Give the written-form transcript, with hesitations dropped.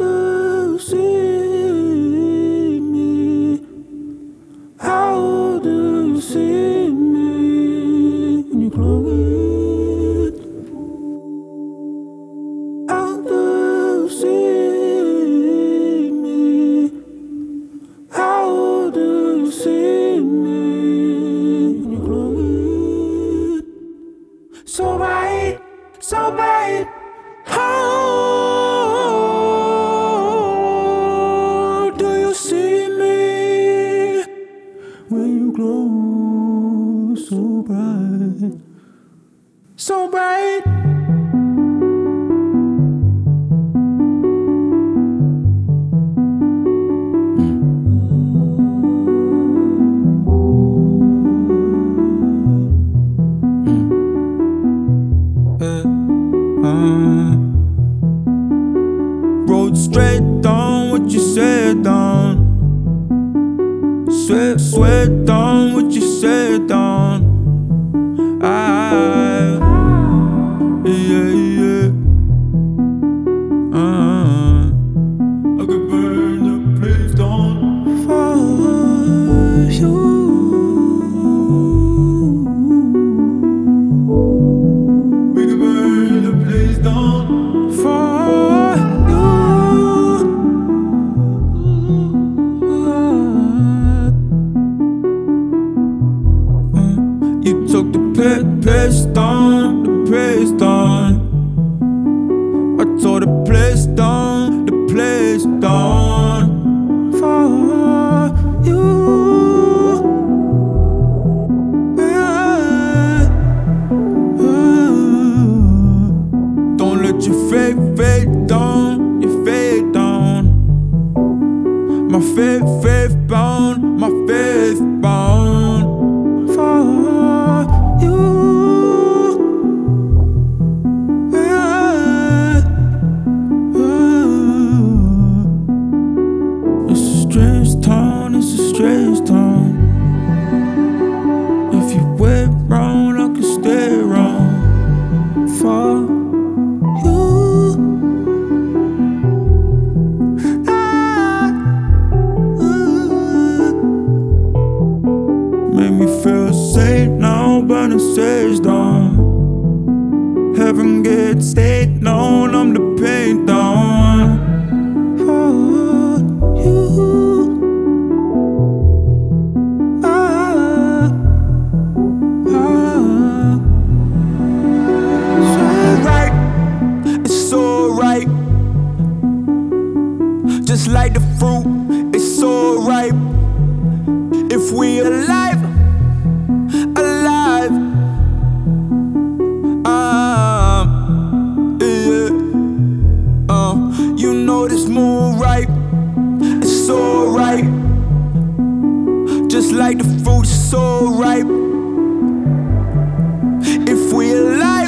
do you see me? How do you see me when you close it? How do you see me? How do you see me when you close it? So bright, so bright. How do you see me when you glow so bright, so bright? Road straight down what you said down. Swear down what you said down. Yeah. I could burn the place down for you. We could burn the place down for you. You took the place down, the place down. I tore the place down, the place down for you. Don't let your fade down, your fade down. My faith bound, my faith bound for you. It's a strange town, it's a strange town. If you went round, I could stay around for you. Make me feel safe now, burning sage down. Heaven gets stayed known, I'm the pain down for you. So right, it's so right. Just like the fruit, it's so ripe. If we alive, yeah. You know this moon right, it's so right. Just like the fruit, it's so ripe. If we alive.